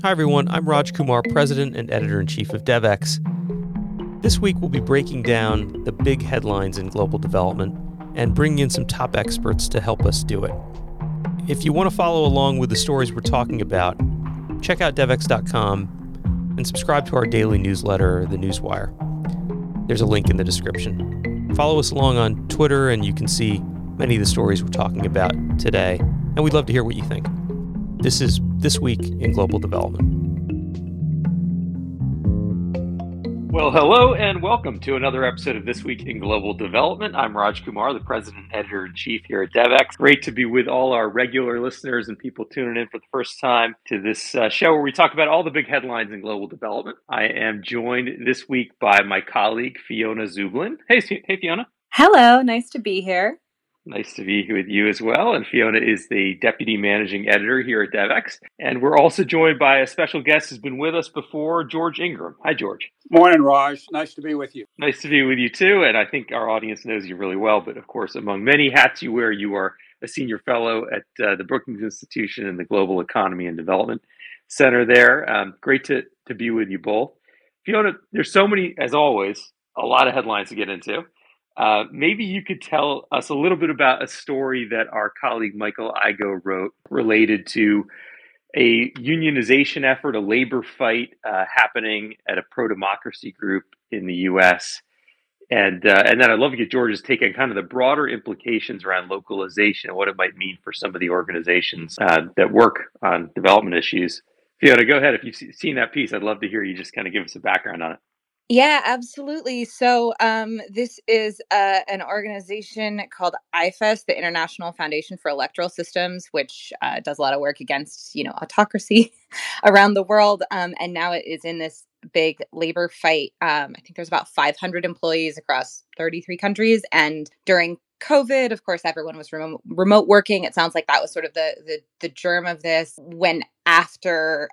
Hi everyone, I'm Raj Kumar, President and Editor-in-Chief of DevX. This week we'll be breaking down the big headlines in global development and bringing in some top experts to help us do it. If you want to follow along with the stories we're talking about, check out devx.com and subscribe to our daily newsletter, The Newswire. There's a link in the description. Follow us along on Twitter and you can see many of the stories we're talking about today, and we'd love to hear what you think. This is This Week in Global Development. Well, hello and welcome to another episode of This Week in Global Development. I'm Raj Kumar, the President and Editor-in-Chief here at DevX. Great to be with all our regular listeners and people tuning in for the first time to this show where we talk about all the big headlines in global development. I am joined this week by my colleague, Fiona Zublin. Hey, Fiona. Hello, nice to be here. Nice to be with you as well. And Fiona is the Deputy Managing Editor here at DevX. And we're also joined by a special guest who's been with us before, George Ingram. Hi, George. Morning, Raj. Nice to be with you. Nice to be with you too. And I think our audience knows you really well. But of course, among many hats you wear, you are a senior fellow at the Brookings Institution and the Global Economy and Development Center there. Great to be with you both. Fiona, there's so many, as always, a lot of headlines to get into. Maybe you could tell us a little bit about a story that our colleague Michael Igoe wrote related to a unionization effort, a labor fight happening at a pro-democracy group in the U.S. And then I'd love to get George's take on kind of the broader implications around localization and what it might mean for some of the organizations that work on development issues. Fiona, go ahead. If you've seen that piece, I'd love to hear you just kind of give us a background on it. Yeah, absolutely. So this is an organization called IFES, the International Foundation for Electoral Systems, which does a lot of work against, autocracy around the world. And now it is in this big labor fight. I think there's about 500 employees across 33 countries. And during COVID, of course, everyone was remote working. It sounds like that was sort of the germ of this. When after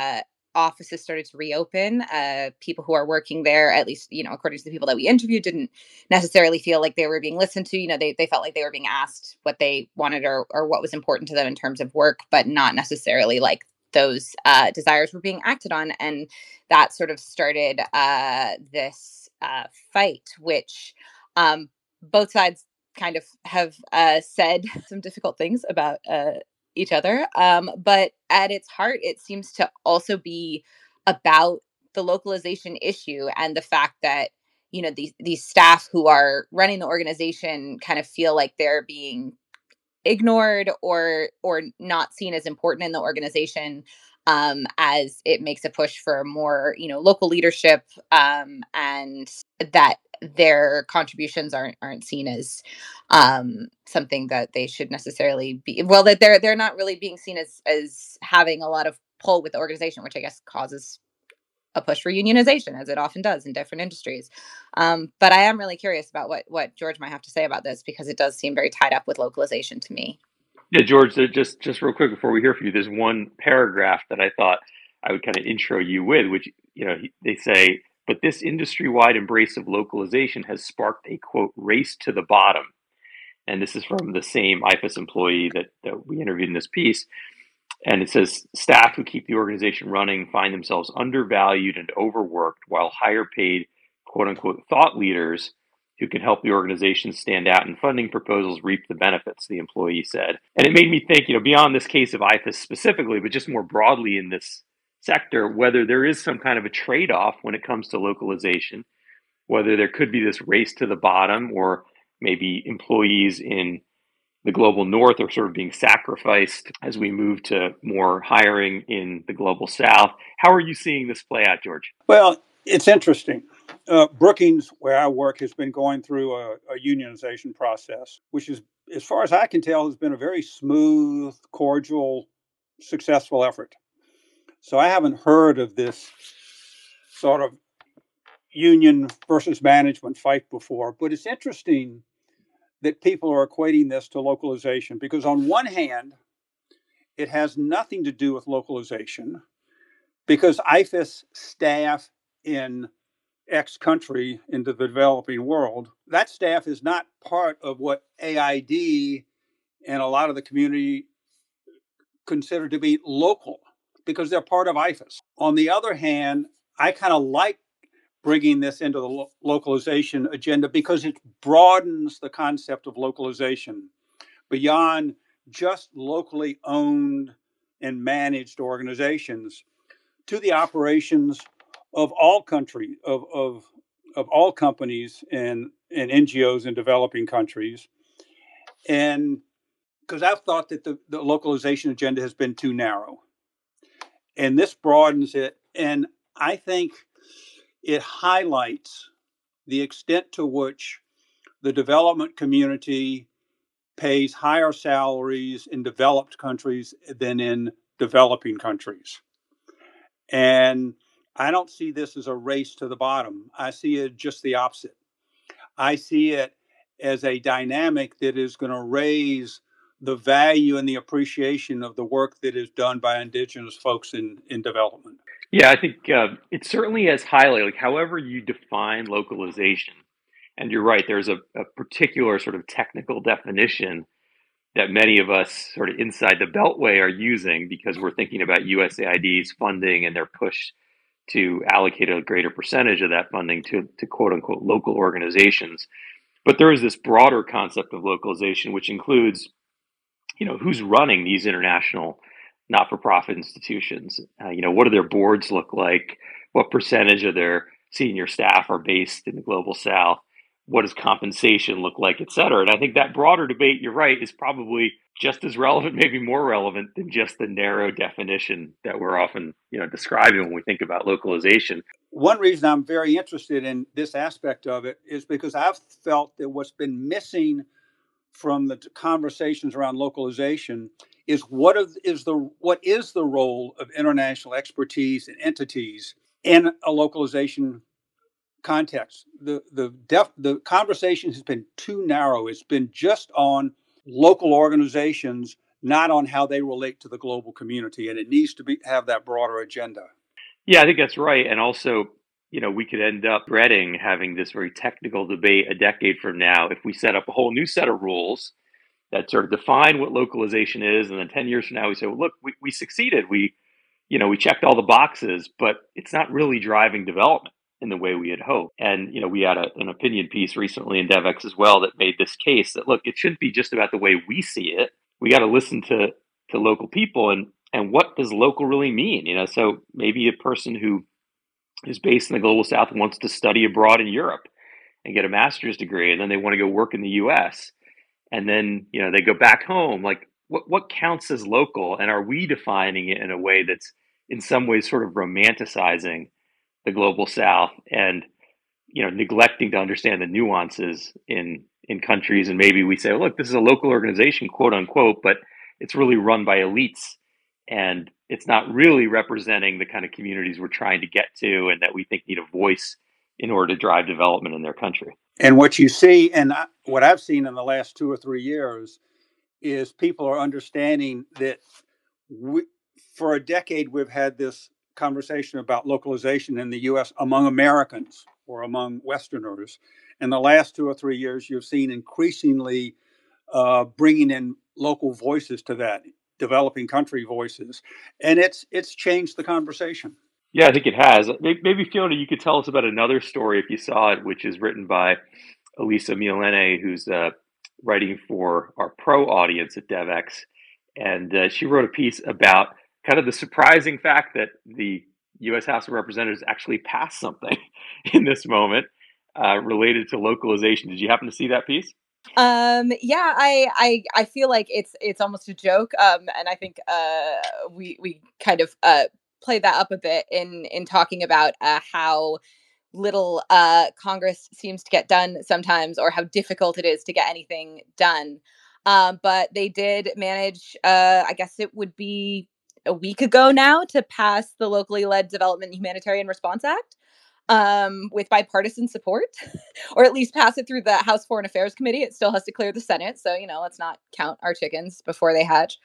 offices started to reopen, people who are working there, at least, according to the people that we interviewed, didn't necessarily feel like they were being listened to. They felt like they were being asked what they wanted or what was important to them in terms of work, but not necessarily like those desires were being acted on. And that sort of started this fight, which both sides kind of have said some difficult things about each other. But at its heart, it seems to also be about the localization issue and the fact that, these staff who are running the organization kind of feel like they're being ignored or not seen as important in the organization, as it makes a push for more, local leadership, and that their contributions aren't seen as something that they should necessarily be. Well, that they're not really being seen as having a lot of pull with the organization, which I guess causes a push for unionization, as it often does in different industries. But I am really curious about what George might have to say about this, because it does seem very tied up with localization to me. Yeah, George, just real quick before we hear from you, there's one paragraph that I thought I would kind of intro you with, which, they say, but this industry-wide embrace of localization has sparked a, quote, race to the bottom. And this is from the same IFES employee that we interviewed in this piece. And it says, staff who keep the organization running find themselves undervalued and overworked, while higher paid, quote unquote, thought leaders who can help the organization stand out in funding proposals reap the benefits, the employee said. And it made me think, beyond this case of IFES specifically, but just more broadly in this sector, whether there is some kind of a trade-off when it comes to localization, whether there could be this race to the bottom, or maybe employees in the global north are sort of being sacrificed as we move to more hiring in the global south. How are you seeing this play out, George? Well, it's interesting. Brookings, where I work, has been going through a unionization process, which is, as far as I can tell, has been a very smooth, cordial, successful effort. So I haven't heard of this sort of union versus management fight before. But it's interesting that people are equating this to localization, because on one hand, it has nothing to do with localization, because IFES staff in X country in the developing world, that staff is not part of what AID and a lot of the community consider to be local because they're part of IFAS. On the other hand, I kind of like bringing this into the localization agenda because it broadens the concept of localization beyond just locally owned and managed organizations to the operations of all countries, of all companies and NGOs in developing countries. And because I've thought that the localization agenda has been too narrow. And this broadens it. And I think it highlights the extent to which the development community pays higher salaries in developed countries than in developing countries. And I don't see this as a race to the bottom. I see it just the opposite. I see it as a dynamic that is going to raise the value and the appreciation of the work that is done by indigenous folks in development. Yeah, I think it certainly has highlighted, like, however you define localization. And you're right, there's a particular sort of technical definition that many of us sort of inside the Beltway are using because we're thinking about USAID's funding and their push to allocate a greater percentage of that funding to quote unquote local organizations. But there is this broader concept of localization, which includes, who's running these international not-for-profit institutions. What do their boards look like? What percentage of their senior staff are based in the global South? What does compensation look like, et cetera? And I think that broader debate, you're right, is probably just as relevant, maybe more relevant than just the narrow definition that we're often, describing when we think about localization. One reason I'm very interested in this aspect of it is because I've felt that what's been missing from the conversations around localization is what is the role of international expertise and entities in a localization context. The conversation has been too narrow. It's been just on local organizations, not on how they relate to the global community, and it needs to have that broader agenda. Yeah, I think that's right. And also, we could end up dreading having this very technical debate a decade from now if we set up a whole new set of rules that sort of define what localization is. And then 10 years from now, we say, well, look, we succeeded. We checked all the boxes, but it's not really driving development in the way we had hoped. And, we had an opinion piece recently in DevEx as well that made this case that, look, it shouldn't be just about the way we see it. We got to listen to local people and what does local really mean? So maybe a person who is based in the global South wants to study abroad in Europe and get a master's degree, and then they want to go work in the US. And then, they go back home. Like, what counts as local? And are we defining it in a way that's in some ways sort of romanticizing the global South and, neglecting to understand the nuances in countries? And maybe we say, oh, look, this is a local organization, quote unquote, but it's really run by elites. And it's not really representing the kind of communities we're trying to get to and that we think need a voice in order to drive development in their country. And what you see, and what I've seen in the last 2 or 3 years, is people are understanding that for a decade, we've had this conversation about localization in the U.S. among Americans or among Westerners. In the last 2 or 3 years, you've seen increasingly bringing in local voices to that, developing country voices. And it's changed the conversation. Yeah, I think it has. Maybe, Fiona, you could tell us about another story if you saw it, which is written by Elisa Miolene, who's writing for our pro audience at DevEx. And she wrote a piece about kind of the surprising fact that the U.S. House of Representatives actually passed something in this moment related to localization. Did you happen to see that piece? Yeah, I feel like it's almost a joke. And I think we kind of play that up a bit in talking about how little Congress seems to get done sometimes, or how difficult it is to get anything done. But they did manage, I guess it would be a week ago now, to pass the Locally Led Development and Humanitarian Response Act with bipartisan support, or at least pass it through the House Foreign Affairs Committee. It still has to clear the Senate. So, let's not count our chickens before they hatch.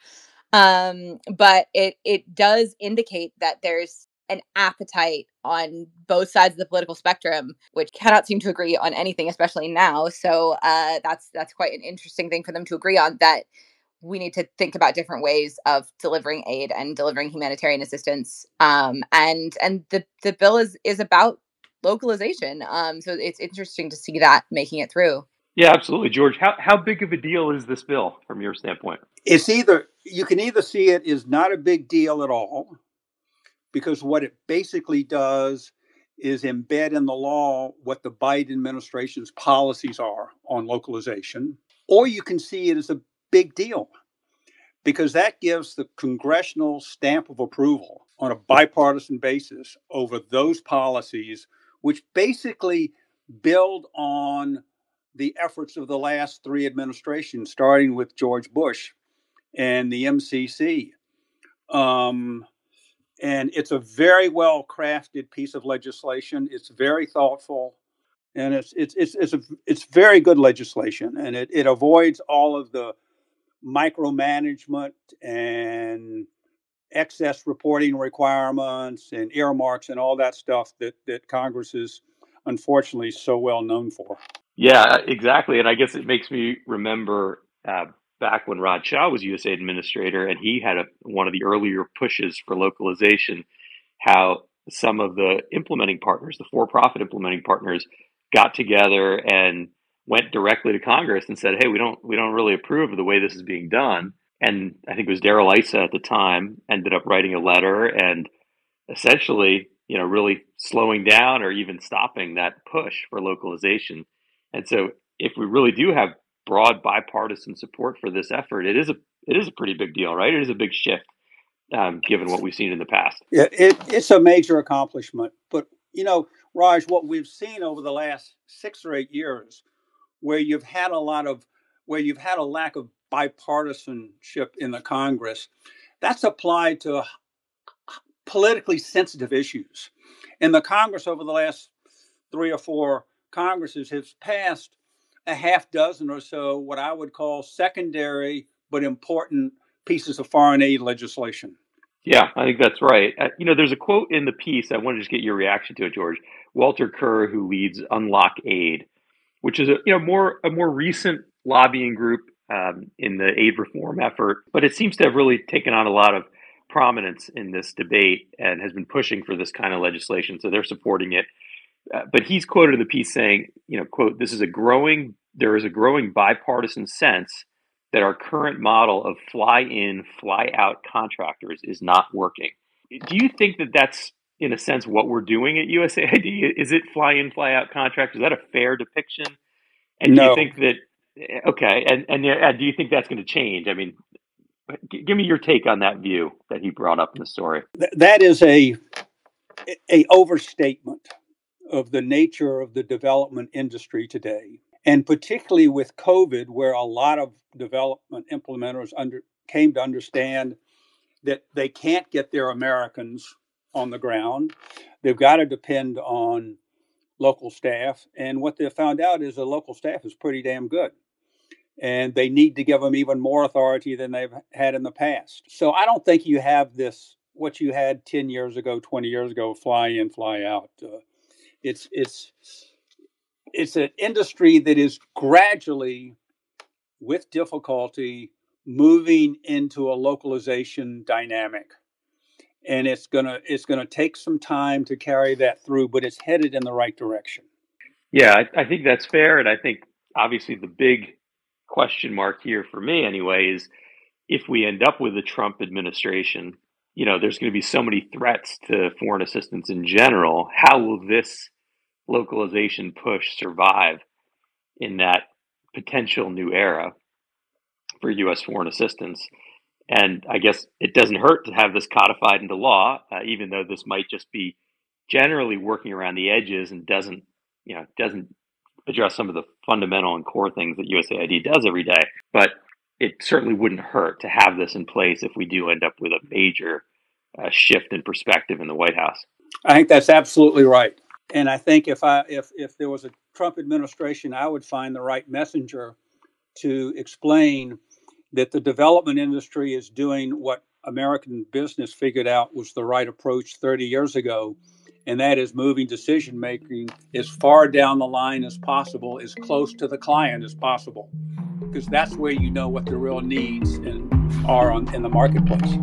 But it does indicate that there's an appetite on both sides of the political spectrum, which cannot seem to agree on anything, especially now. So that's quite an interesting thing for them to agree on, that we need to think about different ways of delivering aid and delivering humanitarian assistance. And the bill is about localization. So it's interesting to see that making it through. Yeah, absolutely, George. How big of a deal is this bill from your standpoint? It's you can either see it as not a big deal at all, because what it basically does is embed in the law what the Biden administration's policies are on localization, or you can see it as a big deal because that gives the congressional stamp of approval on a bipartisan basis over those policies, which basically build on the efforts of the last three administrations, starting with George Bush and the MCC. And it's a very well crafted piece of legislation. It's very thoughtful, and it's very good legislation, and it avoids all of the micromanagement and excess reporting requirements and earmarks and all that stuff that Congress is unfortunately so well known for. Yeah, exactly. And I guess it makes me remember back when Rod Shaw was USA Administrator, and he had one of the earlier pushes for localization, how some of the implementing partners, the for-profit implementing partners, got together and went directly to Congress and said, "Hey, we don't really approve of the way this is being done." And I think it was Darrell Issa at the time ended up writing a letter and essentially, really slowing down or even stopping that push for localization. And so, if we really do have broad bipartisan support for this effort, it is a pretty big deal, right? It is a big shift, given what we've seen in the past. Yeah, it's a major accomplishment. But Raj, what we've seen over the last 6 or 8 years, where you've had a lack of bipartisanship in the Congress, that's applied to politically sensitive issues. And the Congress over the last 3 or 4 Congresses has passed a half dozen or so what I would call secondary but important pieces of foreign aid legislation. Yeah, I think that's right. There's a quote in the piece. I want to just get your reaction to it, George. Walter Kerr, who leads Unlock Aid, which is a more recent lobbying group in the aid reform effort, but it seems to have really taken on a lot of prominence in this debate and has been pushing for this kind of legislation. So they're supporting it. But he's quoted in the piece saying, quote, there is a growing bipartisan sense that our current model of fly-in, fly-out contractors is not working. Do you think that that's, in a sense, what we're doing at USAID? Is it fly-in, fly-out contractors? Is that a fair depiction? And No. Do you think that, okay, and do you think that's going to change? I mean, give me your take on that view that he brought up in the story. That is a overstatement of the nature of the development industry today. And particularly with COVID, where a lot of development implementers came to understand that they can't get their Americans on the ground. They've got to depend on local staff. And what they found out is the local staff is pretty damn good. And they need to give them even more authority than they've had in the past. So I don't think you have this, what you had 10 years ago, 20 years ago, fly in, fly out. It's an industry that is gradually, with difficulty, moving into a localization dynamic. And it's gonna take some time to carry that through, but it's headed in the right direction. Yeah, I think that's fair. And I think obviously the big question mark here for me anyway is if we end up with a Trump administration, there's going to be so many threats to foreign assistance in general. How will this localization push survive in that potential new era for U.S. foreign assistance? And I guess it doesn't hurt to have this codified into law, even though this might just be generally working around the edges and doesn't address some of the fundamental and core things that USAID does every day. But it certainly wouldn't hurt to have this in place if we do end up with a major shift in perspective in the White House. I think that's absolutely right. And I think if there was a Trump administration, I would find the right messenger to explain that the development industry is doing what American business figured out was the right approach 30 years ago, and that is moving decision making as far down the line as possible, as close to the client as possible, because that's where you know what the real needs are in the marketplace.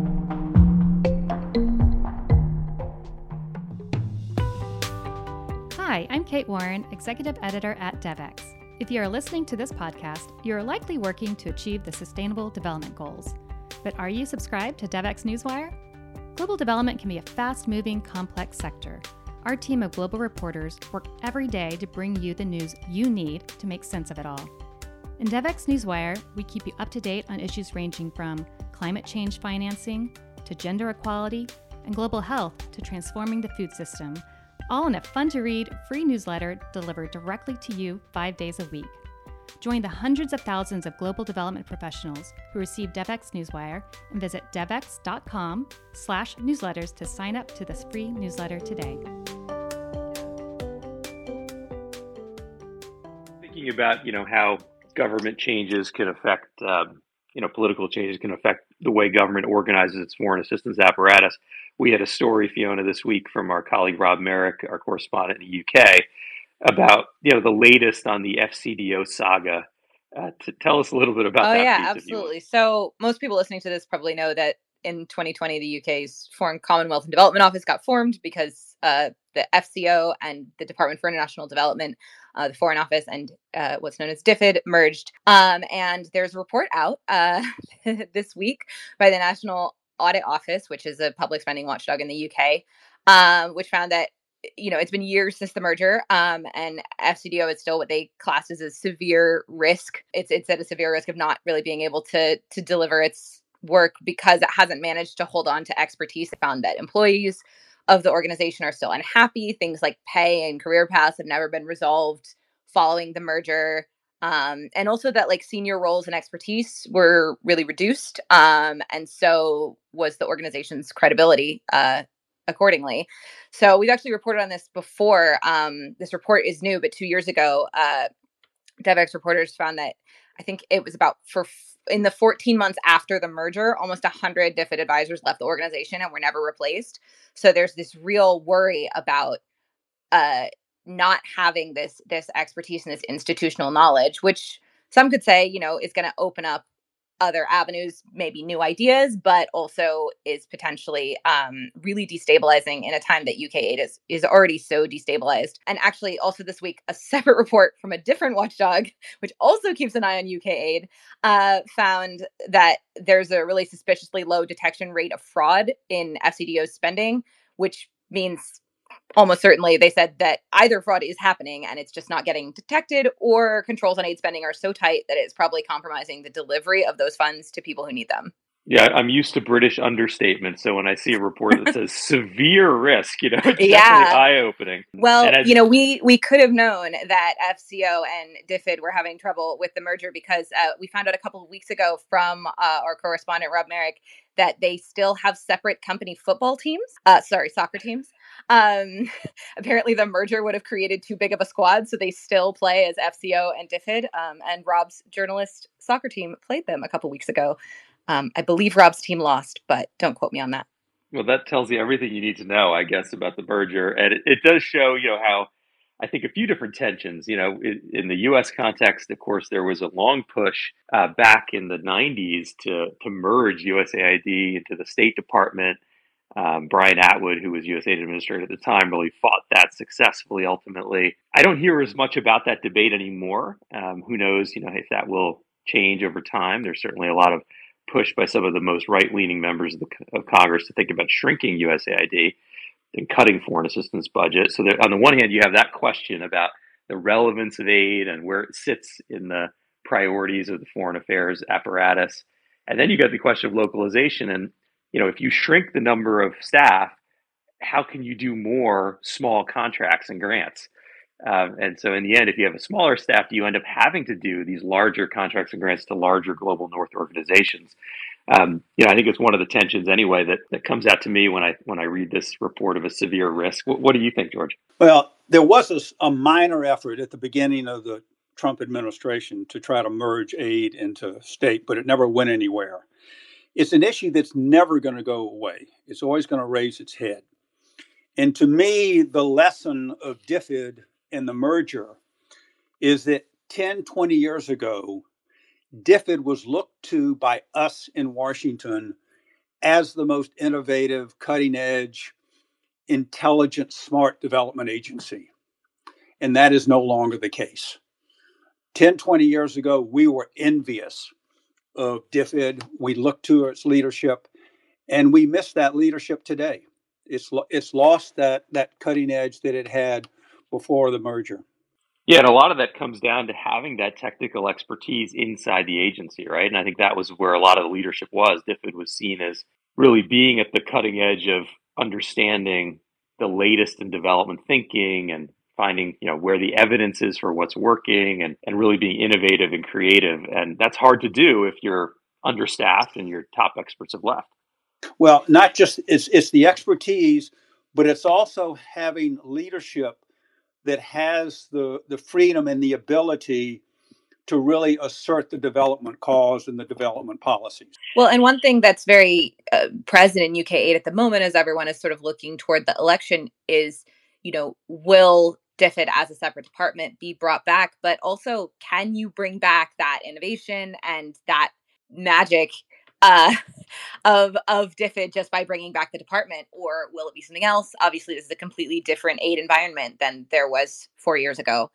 Hi, I'm Kate Warren, Executive Editor at DevEx. If you are listening to this podcast, you are likely working to achieve the Sustainable Development Goals. But are you subscribed to DevEx Newswire? Global development can be a fast-moving, complex sector. Our team of global reporters work every day to bring you the news you need to make sense of it all. In DevEx Newswire, we keep you up to date on issues ranging from climate change financing to gender equality and global health to transforming the food system, all in a fun-to-read, free newsletter delivered directly to you 5 days a week. Join the hundreds of thousands of global development professionals who receive DevEx Newswire and visit devex.com/newsletters to sign up to this free newsletter today. Thinking about, how government changes can affect, political changes can affect the way government organizes its foreign assistance apparatus. We had a story, Fiona, this week from our colleague Rob Merrick, our correspondent in the UK, about the latest on the FCDO saga. To tell us a little bit about that piece, absolutely. So most people listening to this probably know that in 2020, the UK's Foreign Commonwealth and Development Office got formed because the FCO and the Department for International Development, the Foreign Office, and what's known as DFID merged. And there's a report out this week by the National Audit Office, which is a public spending watchdog in the UK, which found that it's been years since the merger, and FCDO is still what they class as a severe risk. It's at a severe risk of not really being able to deliver its work because it hasn't managed to hold on to expertise. They found that employees of the organization are still unhappy. Things like pay and career paths have never been resolved following the merger. And also that senior roles and expertise were really reduced. And so was the organization's credibility accordingly. So we've actually reported on this before. This report is new, but 2 years ago, DevEx reporters found that I think it was in the 14 months after the merger, almost 100 DFID advisors left the organization and were never replaced. So there's this real worry about not having this expertise and this institutional knowledge, which some could say, is going to open up other avenues, maybe new ideas, but also is potentially really destabilizing in a time that UK aid is already so destabilized. And actually also this week, a separate report from a different watchdog, which also keeps an eye on UK aid, found that there's a really suspiciously low detection rate of fraud in FCDO's spending, which means almost certainly they said that either fraud is happening and it's just not getting detected, or controls on aid spending are so tight that it's probably compromising the delivery of those funds to people who need them. Yeah, I'm used to British understatement. So when I see a report that says severe risk, it's definitely eye-opening. Well, we could have known that FCO and DFID were having trouble with the merger because we found out a couple of weeks ago from our correspondent, Rob Merrick, that they still have separate company football teams. Soccer teams. Apparently the merger would have created too big of a squad, so they still play as FCO and DFID. And Rob's journalist soccer team played them a couple weeks ago. I believe Rob's team lost, but don't quote me on that. Well, that tells you everything you need to know, I guess, about the merger. And it does show, how I think a few different tensions, in the U.S. context. Of course, there was a long push back in the 90s to merge USAID into the State Department. Brian Atwood, who was USAID administrator at the time, really fought that successfully ultimately. I don't hear as much about that debate anymore. Who knows, if that will change over time. There's certainly a lot of push by some of the most right-leaning members of Congress to think about shrinking USAID and cutting foreign assistance budget. So on the one hand, you have that question about the relevance of aid and where it sits in the priorities of the foreign affairs apparatus. And then you got the question of localization. And, if you shrink the number of staff, how can you do more small contracts and grants? And so in the end, if you have a smaller staff, you end up having to do these larger contracts and grants to larger global North organizations. I think it's one of the tensions anyway that comes out to me when I read this report of a severe risk. What do you think, George? Well, there was a minor effort at the beginning of the Trump administration to try to merge aid into state, but it never went anywhere. It's an issue that's never going to go away. It's always going to raise its head. And to me, the lesson of DFID and the merger is that 10, 20 years ago, DFID was looked to by us in Washington as the most innovative, cutting edge, intelligent, smart development agency. And that is no longer the case. 10, 20 years ago, we were envious of DFID. We looked to its leadership, and we miss that leadership today. It's lost that cutting edge that it had before the merger. Yeah, and a lot of that comes down to having that technical expertise inside the agency, right? And I think that was where a lot of the leadership was. DFID was seen as really being at the cutting edge of understanding the latest in development thinking and finding, where the evidence is for what's working and really being innovative and creative. And that's hard to do if you're understaffed and your top experts have left. Well, not just it's the expertise, but it's also having leadership that has the freedom and the ability to really assert the development cause and the development policies. Well, and one thing that's very present in UK aid at the moment, as everyone is sort of looking toward the election, is, will DFID as a separate department be brought back? But also, can you bring back that innovation and that magic of DFID just by bringing back the department, or will it be something else? Obviously, this is a completely different aid environment than there was 4 years ago.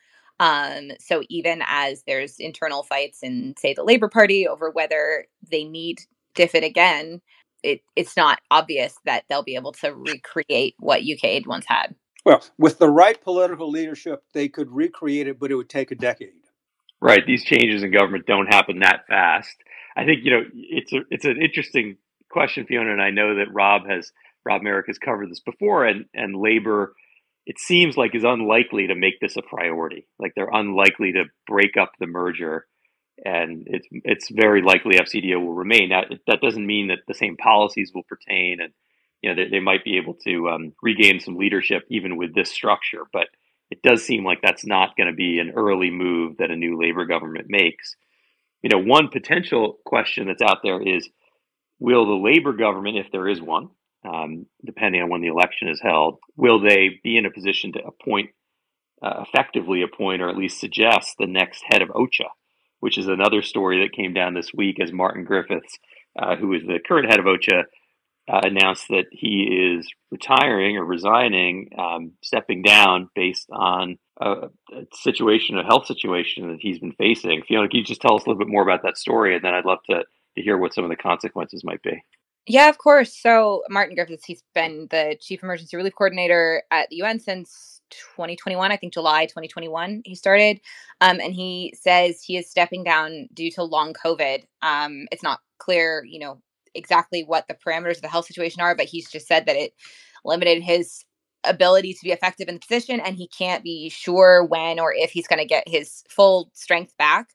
So even as there's internal fights in, say, the Labour Party over whether they need DFID again, it's not obvious that they'll be able to recreate what UK aid once had. Well, with the right political leadership, they could recreate it, but it would take a decade. Right. These changes in government don't happen that fast. I think, it's an interesting question, Fiona, and I know that Rob Merrick has covered this before, and Labor, it seems like, is unlikely to make this a priority. Like, they're unlikely to break up the merger, and it's very likely FCDO will remain. Now, that doesn't mean that the same policies will pertain, and they might be able to regain some leadership even with this structure. But it does seem like that's not going to be an early move that a new Labor government makes. One potential question that's out there is, will the Labor government, if there is one, depending on when the election is held, will they be in a position to effectively appoint, or at least suggest the next head of OCHA, which is another story that came down this week as Martin Griffiths, who is the current head of OCHA, announced that he is retiring or resigning, stepping down based on a health situation that he's been facing. Fiona, can you just tell us a little bit more about that story? And then I'd love to hear what some of the consequences might be. Yeah, of course. So Martin Griffiths, he's been the Chief Emergency Relief Coordinator at the UN since 2021, I think July 2021 he started. And he says he is stepping down due to long COVID. It's not clear, exactly what the parameters of the health situation are, but he's just said that it limited his ability to be effective in the position, and he can't be sure when or if he's going to get his full strength back.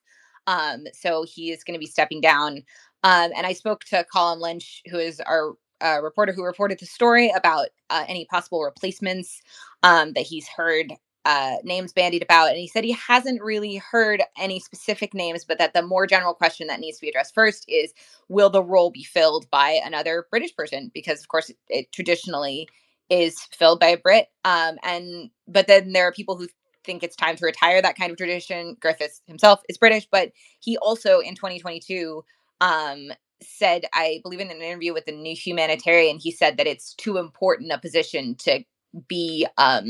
So he is going to be stepping down. And I spoke to Colin Lynch, who is our reporter who reported the story, about any possible replacements that he's heard names bandied about. And he said he hasn't really heard any specific names, but that the more general question that needs to be addressed first is, will the role be filled by another British person? Because, of course, it traditionally is filled by a Brit. But then there are people who think it's time to retire that kind of tradition. Griffiths himself is British, but he also in 2022 said, I believe in an interview with the New Humanitarian, he said that it's too important a position to be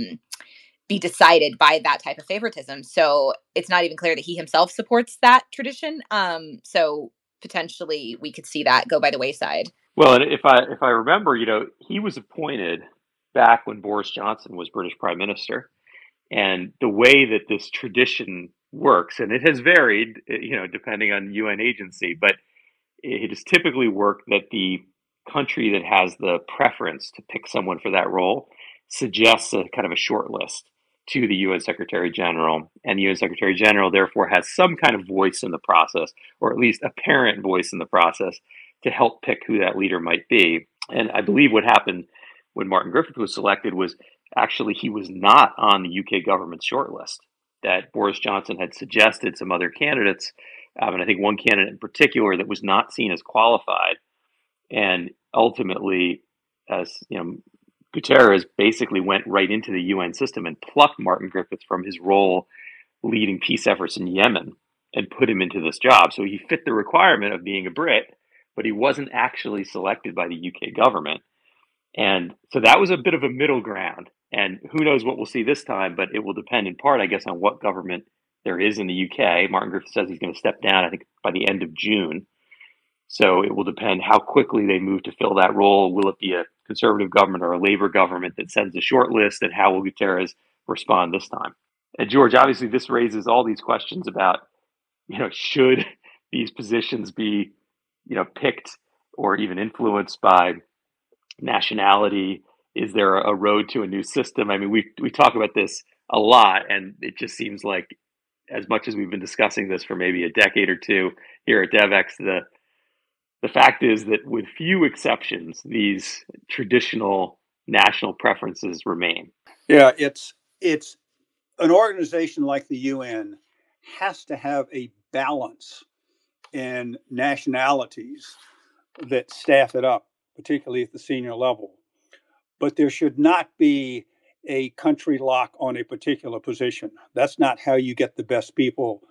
decided by that type of favoritism. So it's not even clear that he himself supports that tradition. So potentially we could see that go by the wayside. Well, and if I remember, he was appointed back when Boris Johnson was British Prime Minister. And the way that this tradition works, and it has varied, depending on UN agency, but it has typically worked that the country that has the preference to pick someone for that role suggests a kind of a short list to the UN Secretary General, and the UN Secretary General therefore has some kind of voice in the process, or at least apparent voice in the process, to help pick who that leader might be. And I believe what happened when Martin Griffiths was selected was actually he was not on the UK government's shortlist, that Boris Johnson had suggested some other candidates, and I think one candidate in particular that was not seen as qualified. And ultimately, as Guterres basically went right into the UN system and plucked Martin Griffiths from his role leading peace efforts in Yemen and put him into this job. So he fit the requirement of being a Brit, but he wasn't actually selected by the UK government. And so that was a bit of a middle ground. And who knows what we'll see this time, but it will depend in part, I guess, on what government there is in the UK. Martin Griffiths says he's going to step down, I think, by the end of June. So it will depend how quickly they move to fill that role. Will it be a Conservative government or a Labour government that sends a short list, and how will Guterres respond this time? And George, obviously this raises all these questions about, should these positions be, picked or even influenced by nationality? Is there a road to a new system? I mean, we talk about this a lot, and it just seems like, as much as we've been discussing this for maybe a decade or two here at DevEx, the fact is that with few exceptions, these traditional national preferences remain. Yeah, it's an organization like the UN has to have a balance in nationalities that staff it up, particularly at the senior level. But there should not be a country lock on a particular position. That's not how you get the best people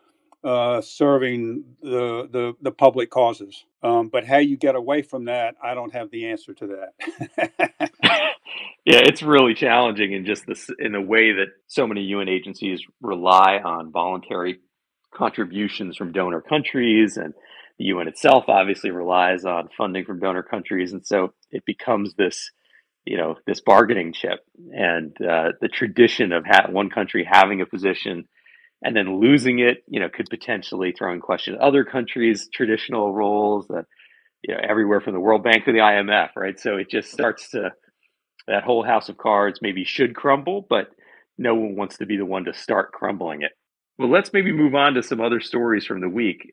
serving the public causes. But how you get away from that, I don't have the answer to that. Yeah, it's really challenging in the way that so many UN agencies rely on voluntary contributions from donor countries, and the UN itself obviously relies on funding from donor countries, and so it becomes this bargaining chip, and the tradition of one country having a position and then losing it, could potentially throw in question other countries' traditional roles, everywhere from the World Bank to the IMF, right? So it just starts to, that whole house of cards maybe should crumble, but no one wants to be the one to start crumbling it. Well, let's maybe move on to some other stories from the week.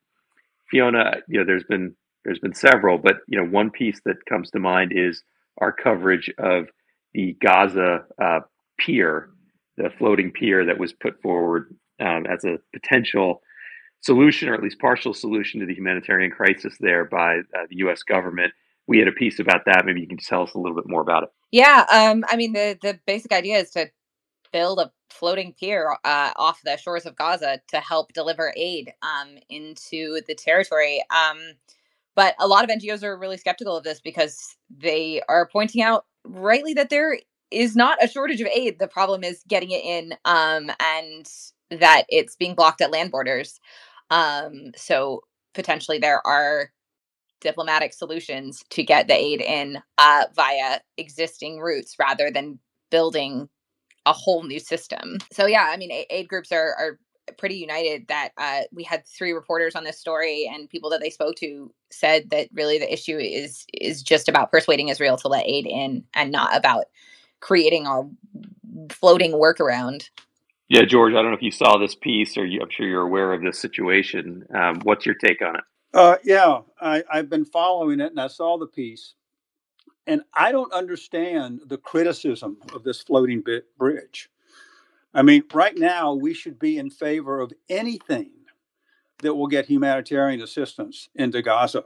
Fiona, there's been several, but one piece that comes to mind is our coverage of the Gaza pier, the floating pier that was put forward as a potential solution, or at least partial solution, to the humanitarian crisis there by the U.S. government. We had a piece about that. Maybe you can tell us a little bit more about it. Yeah, I mean, the basic idea is to build a floating pier off the shores of Gaza to help deliver aid into the territory. But a lot of NGOs are really skeptical of this because they are pointing out rightly that there is not a shortage of aid. The problem is getting it in, and that it's being blocked at land borders. So potentially there are diplomatic solutions to get the aid in via existing routes rather than building a whole new system. So yeah, I mean, aid groups are pretty united that we had 3 reporters on this story, and people that they spoke to said that really the issue is just about persuading Israel to let aid in and not about creating a floating workaround. Yeah, George, I don't know if you saw this piece, or I'm sure you're aware of this situation. What's your take on it? Yeah, I've been following it, and I saw the piece. And I don't understand the criticism of this floating bridge. I mean, right now, we should be in favor of anything that will get humanitarian assistance into Gaza.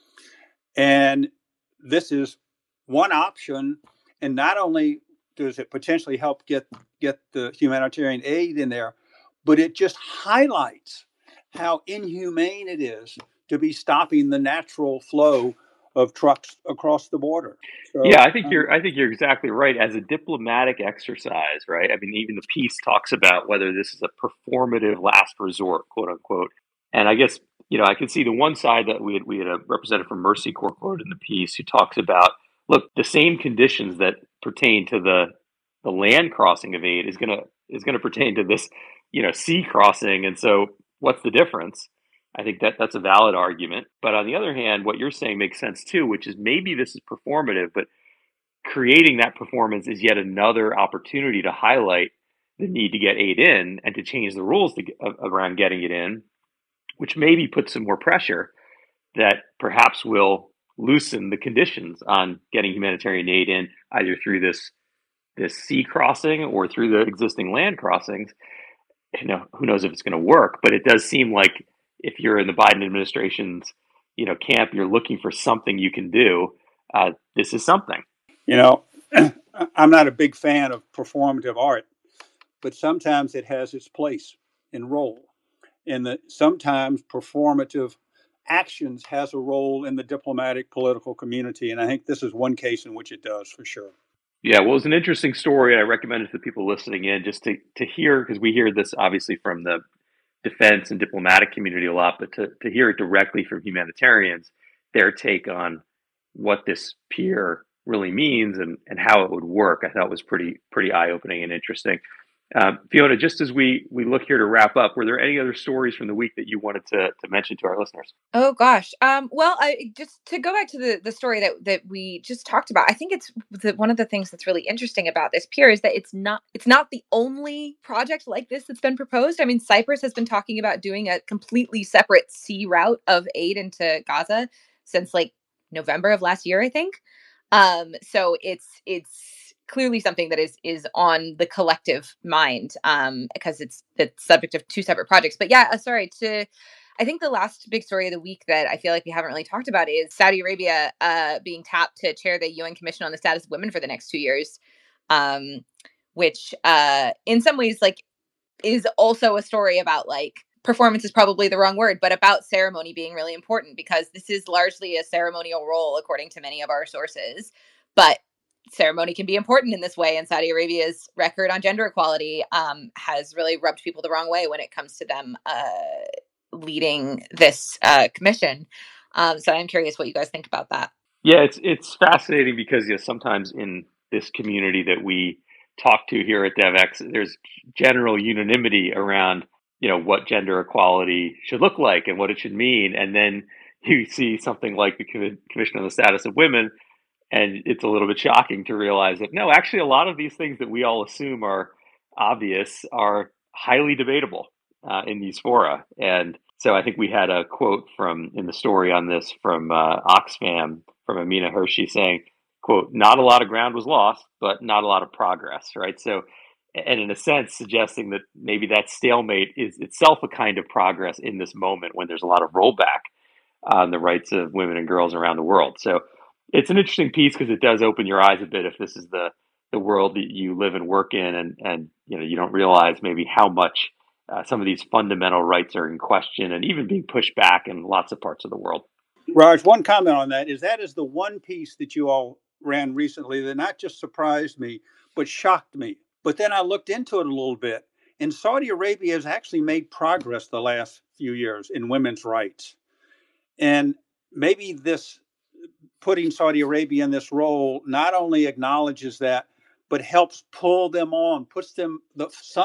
And this is one option. And not only does it potentially help get the humanitarian aid in there, but it just highlights how inhumane it is to be stopping the natural flow of trucks across the border. So, yeah, I think you're exactly right. As a diplomatic exercise, right? I mean, even the piece talks about whether this is a performative last resort, quote unquote. And I guess, I can see the one side that we had a representative from Mercy Corps quoted in the piece who talks about, look, the same conditions that pertain to the land crossing of aid is gonna pertain to this, sea crossing. And so what's the difference? I think that's a valid argument. But on the other hand, what you're saying makes sense too, which is maybe this is performative, but creating that performance is yet another opportunity to highlight the need to get aid in and to change the rules around getting it in, which maybe puts some more pressure that perhaps will loosen the conditions on getting humanitarian aid in, either through this sea crossing or through the existing land crossings. Who knows if it's going to work, but it does seem like if you're in the Biden administration's, camp, you're looking for something you can do. This is something. I'm not a big fan of performative art, but sometimes it has its place and role. And that sometimes performative actions has a role in the diplomatic political community. And I think this is one case in which it does, for sure. Yeah, well, it's an interesting story. I recommend it to the people listening in just to hear, because we hear this obviously from the defense and diplomatic community a lot, but to hear it directly from humanitarians, their take on what this pier really means and how it would work, I thought was pretty eye-opening and interesting. Fiona, just as we look here to wrap up, were there any other stories from the week that you wanted to mention to our listeners? Oh gosh. Well, I just to go back to the story that we just talked about. I think it's one of the things that's really interesting about this pier is that it's not the only project like this that's been proposed. I mean, Cyprus has been talking about doing a completely separate sea route of aid into Gaza since like November of last year, I think. So it's clearly something that is on the collective mind, because it's the subject of two separate projects. But yeah, I think the last big story of the week that I feel like we haven't really talked about is Saudi Arabia being tapped to chair the UN Commission on the Status of Women for the next 2 years, which in some ways like is also a story about like performance is probably the wrong word, but about ceremony being really important, because this is largely a ceremonial role according to many of our sources. But ceremony can be important in this way, and Saudi Arabia's record on gender equality has really rubbed people the wrong way when it comes to them leading this commission. So I'm curious what you guys think about that. Yeah, it's fascinating because sometimes in this community that we talk to here at DevEx, there's general unanimity around what gender equality should look like and what it should mean, and then you see something like the Commission on the Status of Women, and it's a little bit shocking to realize that no, actually a lot of these things that we all assume are obvious are highly debatable in these fora. And so I think we had a quote in the story on this from Oxfam, from Amina Hershey, saying, quote, "Not a lot of ground was lost, but not a lot of progress," right? So, and in a sense, suggesting that maybe that stalemate is itself a kind of progress in this moment when there's a lot of rollback on the rights of women and girls around the world. So it's an interesting piece because it does open your eyes a bit if this is the world that you live and work in, and you don't realize maybe how much some of these fundamental rights are in question and even being pushed back in lots of parts of the world. Raj, one comment on that is the one piece that you all ran recently that not just surprised me, but shocked me. But then I looked into it a little bit, and Saudi Arabia has actually made progress the last few years in women's rights. And maybe this putting Saudi Arabia in this role not only acknowledges that, but helps pull them on, puts them the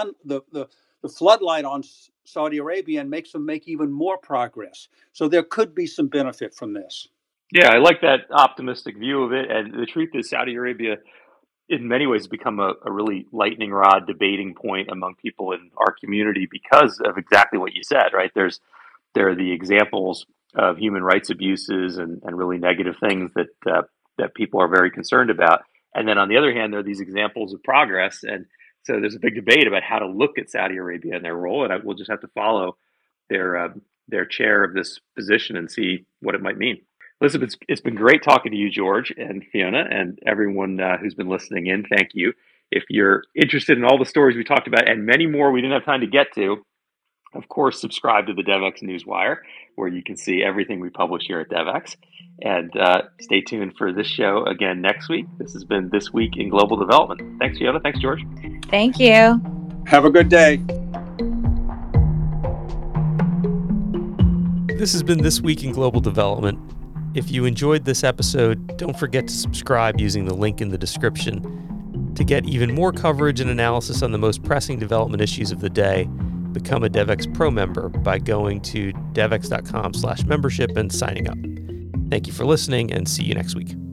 floodlight on Saudi Arabia and makes them make even more progress. So there could be some benefit from this. Yeah, I like that optimistic view of it. And the truth is, Saudi Arabia, in many ways, has become a really lightning rod debating point among people in our community because of exactly what you said, right? There are the examples of human rights abuses and really negative things that people are very concerned about. And then on the other hand, there are these examples of progress. And so there's a big debate about how to look at Saudi Arabia and their role. And we'll just have to follow their chair of this position and see what it might mean. Listen, it's been great talking to you, George and Fiona, and everyone who's been listening in. Thank you. If you're interested in all the stories we talked about and many more we didn't have time to get to, of course, subscribe to the DevEx Newswire, where you can see everything we publish here at DevEx. And stay tuned for this show again next week. This has been This Week in Global Development. Thanks, Fiona. Thanks, George. Thank you. Have a good day. This has been This Week in Global Development. If you enjoyed this episode, don't forget to subscribe using the link in the description. To get even more coverage and analysis on the most pressing development issues of the day, become a DevEx Pro member by going to devex.com/membership and signing up. Thank you for listening, and see you next week.